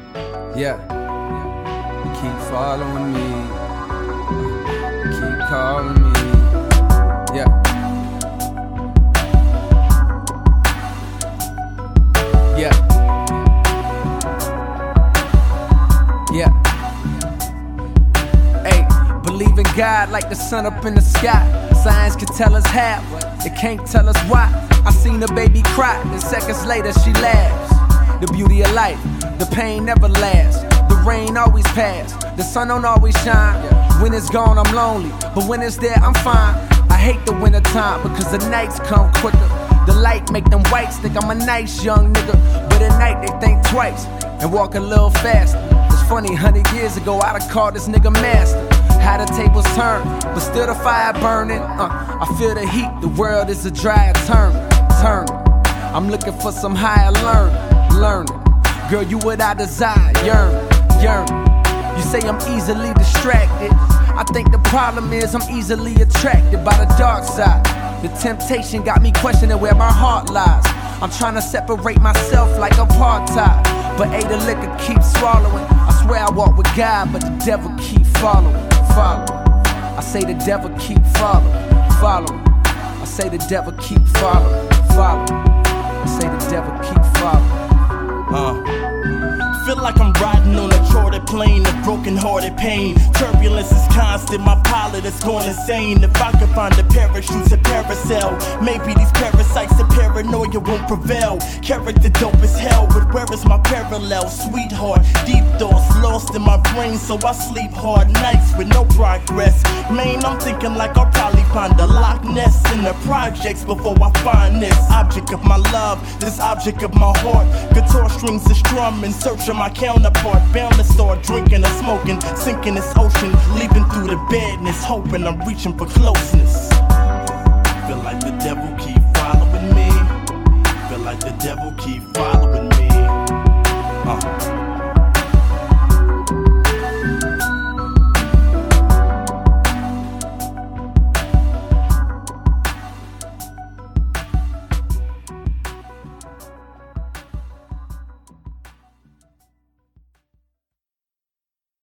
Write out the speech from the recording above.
Yeah. Keep following me. Keep calling me. Yeah. Yeah. Yeah. Hey, believe in God like the sun up in the sky. Science can tell us how, it can't tell us why. I seen a baby cry, and seconds later she laughs. The beauty of life, the pain never lasts. The rain always pass, the sun don't always shine. When it's gone, I'm lonely, but when it's there, I'm fine. I hate the winter time because the nights come quicker. The light make them whites think I'm a nice young nigga, but at night they think twice and walk a little faster. It's funny, 100 years ago I'd have called this nigga master. How the tables turn, but still the fire burning. I feel the heat, the world is a dry turn. I'm looking for some higher learning. Girl, you what I desire, yearn. You say I'm easily distracted. I think the problem is I'm easily attracted by the dark side. The temptation got me questioning where my heart lies. I'm trying to separate myself like apartheid, but the liquor keeps swallowing. I swear I walk with God, but the devil keep following. I say the devil keep following. I say the devil keep following. I say the devil keep following. Feel like I'm riding on a chartered plane of broken-hearted pain. Turbulence is constant, my pilot is going insane. If I could find a parachute to parasail, maybe these parasites of paranoia won't prevail. Character dope as hell, but where is my parallel? Sweetheart, deep thoughts lost in my brain, so I sleep hard nights with no progress. Man, I'm thinking like I'll probably find a Loch Ness in the projects before I find this object of my love, this object of my heart. Guitar strings are strumming, searching my counterpart, bound to start drinking and smoking, sinking this ocean, leaping through the badness, hoping I'm reaching for closeness. Feel like the devil keep following me. Feel like the devil keep following me.